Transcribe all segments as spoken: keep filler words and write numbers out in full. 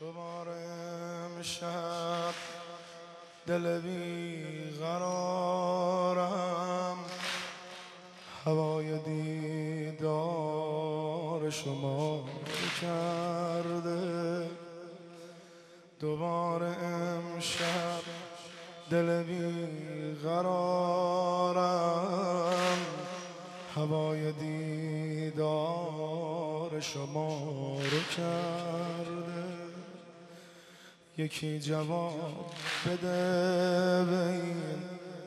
دوباره امشب دل بیقرارم، هوای دیدار شما کرده. دوباره امشب دل بیقرارم، هوای دیدار شما رو کرده. یکی جواب بده به این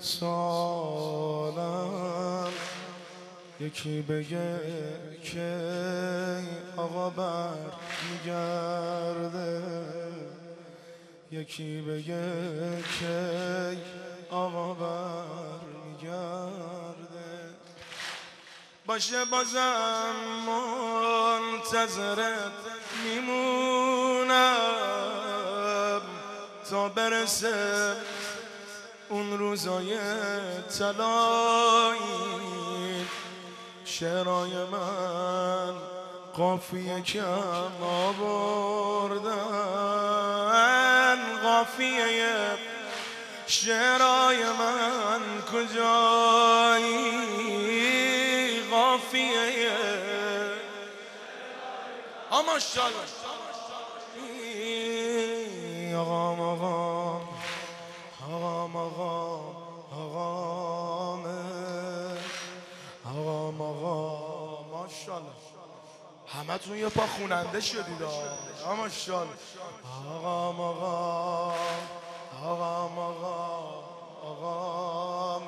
سالم، یکی بگه که آقا بر میگرده، یکی بگه که آقا بر میگرده. باشه بازم منتظرت میمونم تا برسه اون روزای طلایی. شعرهای من قافیه کم آوردن، قافیه شعرهای من کجایی؟ قافیه اما شالله آقام آقام آقام آقام آقام آقام آقام ماشالله. همه تون یه پا خوننده شدید آقا ماشالله. آقام آقام آقام آقام آقام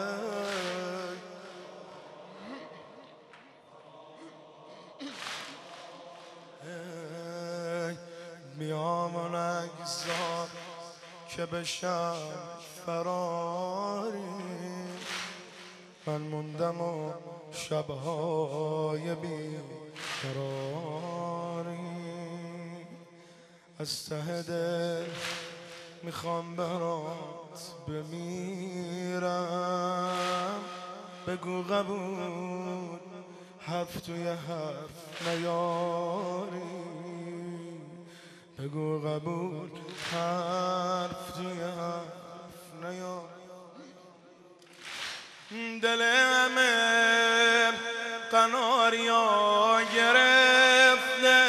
میام و نگذار که بشم فراری. من موندم و شبهای بی قراری. از ته دل میخوام برات بمیرم. بگو قبول حرف توی حرف نیاری. بگو قبول حرف توی حرف نیاری. دل همه قناریا گرفته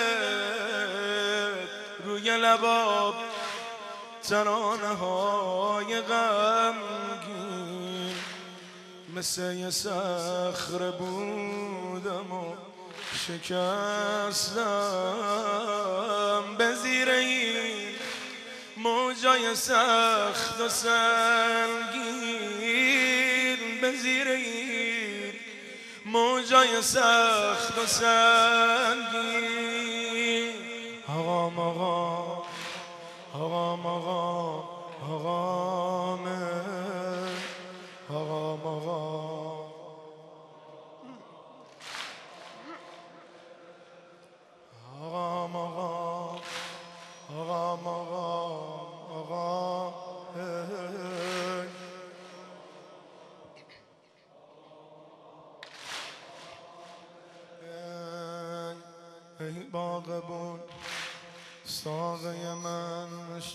روی لباب ترانه های غمگین. مثل یه صخره بودم و شکستم به زیر این موجای سخت و سنگین. به زیر این موجای سخت و سنگین. آقام آقام آقام آقام آقام آقام آقام آقام آقام آقام آقام آقام ای باغبون ساقه من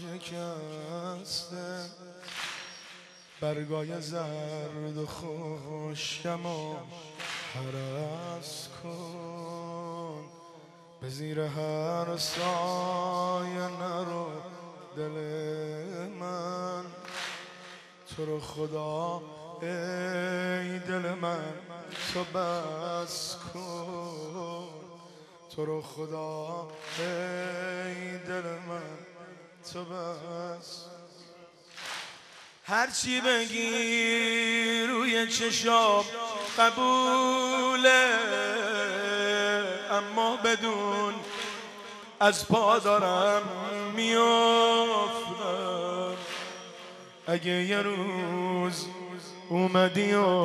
شکسته. برگای زرد و خشکم و هرس کن. به زیر هر سایه نرو دل من. تو رو خدا ای دل من تو بس کن. تو رو خدا ای دل من تو بس. هرچی بگی روی چشام قبوله، اما بدون از پا دارم میافتم. اگه یه روز اومدی و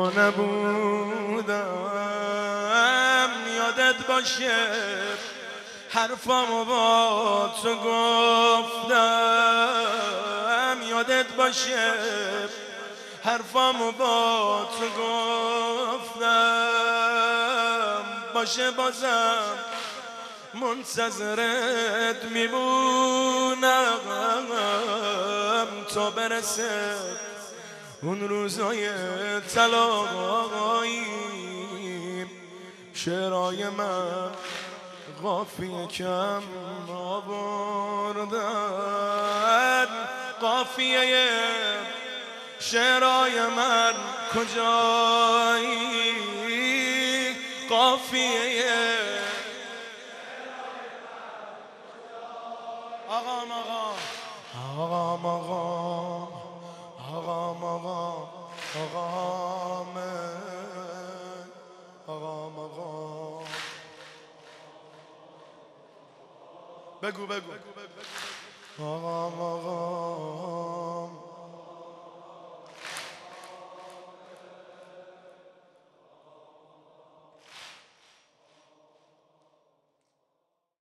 نبودم، یادت باشه حرفامو با تو گفتم. یادت باشه حرفامو با تو گفتم. باشه بازم منتظرت میمونم تا برسه اون روزای طلایی. شعرهای من قافیه کم آوردن، قافیه شعرهای من کجایی؟ قافیه آقام آقام آقام آقام آقام آقام آقام آقام آقام بگو بگو آقام آقام